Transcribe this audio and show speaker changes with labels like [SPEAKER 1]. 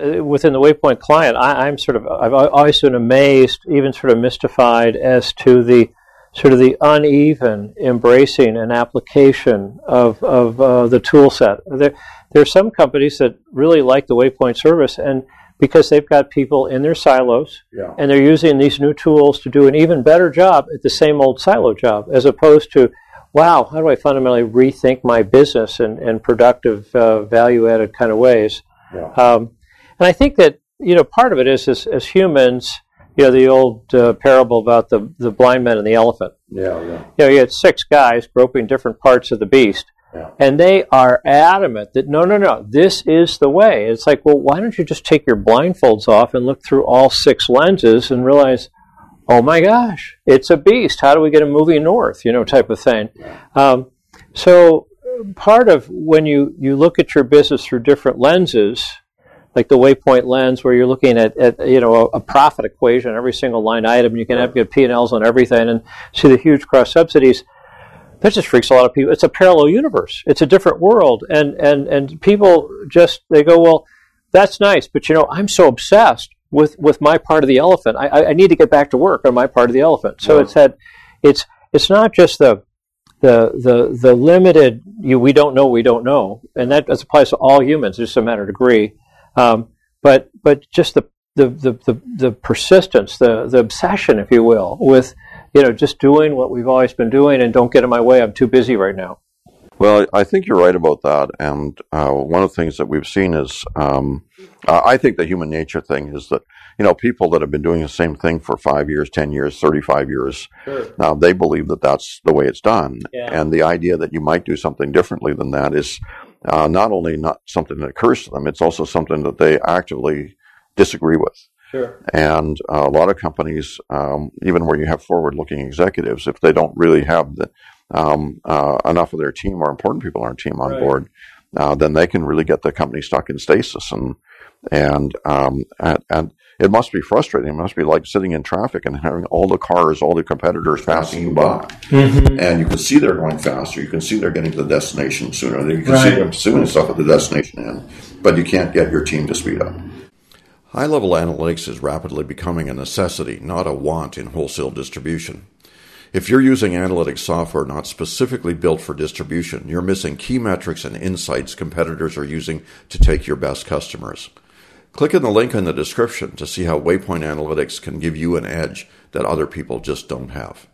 [SPEAKER 1] within the Waypoint client, I've always been amazed, even sort of mystified as to the sort of the uneven embracing and application of the tool set. There are some companies that really like the Waypoint service, and because they've got people in their silos, and they're using these new tools to do an even better job at the same old silo job, as opposed to, wow, how do I fundamentally rethink my business in productive, value-added kind of ways? And I think that, part of it is as humans, the old parable about the blind man and the elephant. You had 6 guys groping different parts of the beast, and they are adamant that, no, this is the way. It's like, well, why don't you just take your blindfolds off and look through all 6 lenses and realize, oh my gosh, it's a beast. How do we get it moving north, type of thing. So part of when you look at your business through different lenses, like the Waypoint lens, where you're looking at a profit equation, every single line item, you can have good P&Ls on everything and see the huge cross subsidies. That just freaks a lot of people. It's a parallel universe. It's a different world. And people they go, well, that's nice, but I'm so obsessed with my part of the elephant. I need to get back to work on my part of the elephant. So it's not just the limited we don't know, and that applies to all humans. It's just a matter of degree. But just the persistence, the obsession, if you will, with just doing what we've always been doing, and don't get in my way. I'm too busy right now.
[SPEAKER 2] Well, I think you're right about that. And one of the things that we've seen is, I think the human nature thing is that, people that have been doing the same thing for 5 years, 10 years, 35 years, now they believe that that's the way it's done. And the idea that you might do something differently than that is not only not something that occurs to them, it's also something that they actively disagree with. And a lot of companies, even where you have forward-looking executives, if they don't really have enough of their team or important people on their team on board, then they can really get the company stuck in stasis. And it must be frustrating. It must be like sitting in traffic and having all the cars, all the competitors passing you by. And you can see they're going faster. You can see they're getting to the destination sooner. You can see them doing stuff at the destination end, but you can't get your team to speed up.
[SPEAKER 3] High-level analytics is rapidly becoming a necessity, not a want in wholesale distribution. If you're using analytics software not specifically built for distribution, you're missing key metrics and insights competitors are using to take your best customers. Click on the link in the description to see how Waypoint Analytics can give you an edge that other people just don't have.